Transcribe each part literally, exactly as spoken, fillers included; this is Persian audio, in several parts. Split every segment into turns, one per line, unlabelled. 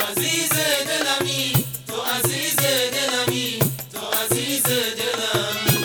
عزیز دلمی، تو عزیز دلمی، تو عزیز دلمی.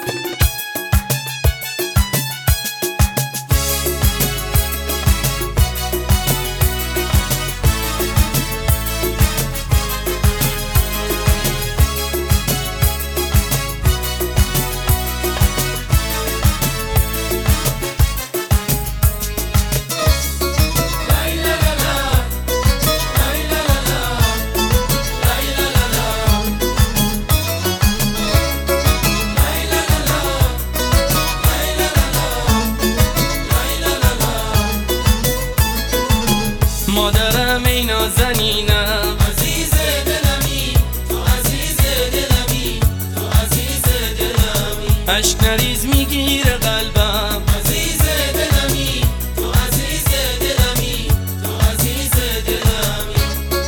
مادرم ای نازنینم،
عزیز دلمی، تو عزیز دلمی، تو عزیز دلمی.
اشک نریز میگیره قلبم،
عزیز دلمی، تو عزیز دلمی، تو عزیز دلمی.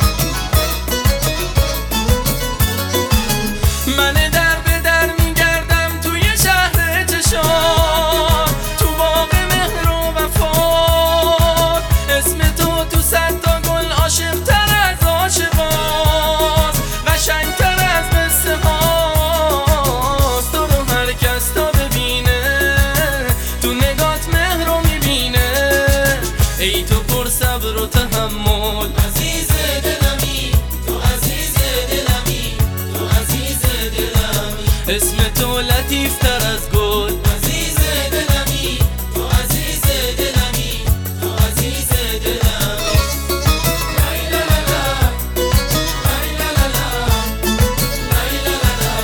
من در به در میگردم توی شهر چشام، تو باغ مهر و وفات. اسم تو تو صد تا گل عاشق تر از عاشقاست، قشنگ تر از قصه هاست. تو رو هر کس تا ببینه تو نگات مهر رو میبینه. ای تو پر صبر و تحمل،
عزیز دلمی، تو عزیز دلمی، تو عزیز دلمی.
اسم تو لطیف تر از گل،
عزیز دلمی، تو عزیز دلمی، تو عزیز دلمی. لای لا لا لا، لای لا لا لا، لای لا لا لا،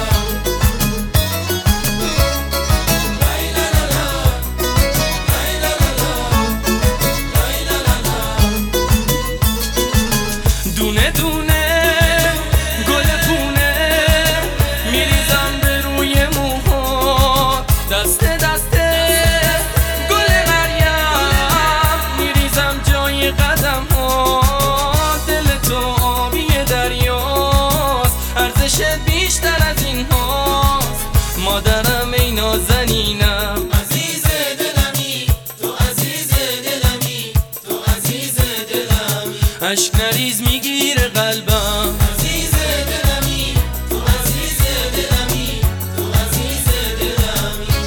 لای لا لا لا، لای لا لا لا، لای لا لا لا.
دونه دونه گل پونه میریزم به روی موها. دست دسته گل مریم میریزم جای قدم ها. دل تو آبی دریاست، ارزشت بیشتر از این هاست. مادرم ای نازنینم،
عزیز دلمی، تو عزیز دلمی، تو عزیز دلمی.
اشک نریز میگیره قلبم،
عزیز دلمی، تو عزیز دلمی، تو عزیز دلمی.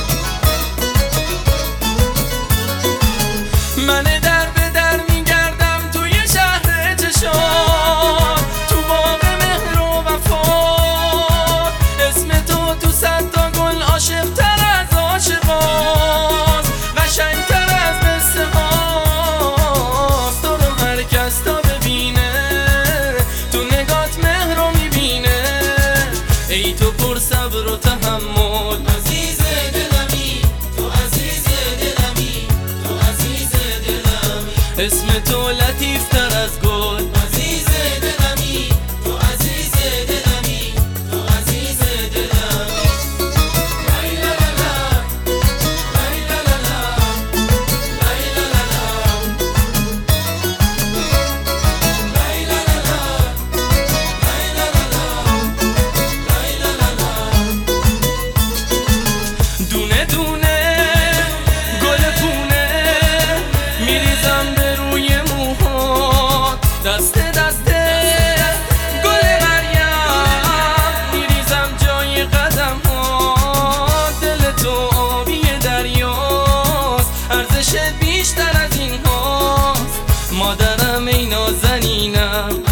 من در به در میگردم توی شهر چشام، تو باغ مهر و وفات. اسم تو تو صد تا گل عاشق تر از عاشقاست، قشنگ تر از قصه هاست. تو رو هر کس تا ببینه تو نگات مهر رو میبینه. ای تو پر صبر و تحمل،
عزیز دلمی، تو عزیز دلمی، تو عزیز دلمی.
اسم تو لطیف تر از گل،
عزیز دلمی، تو عزیز دلمی، تو عزیز دلمی. لای لا لا لا، لای لا لا لا، لای لا لا لا، لای لا لا لا، لای لا لا لا، لای لا لا لا.
دونه دونه گل پونه میریزم به روی موهات. دست دسته گل مریم میریزم جای قدم ها. دل تو آبی دریاست، ارزشت بیشتر از این هاست. مادرم ای نازنینم،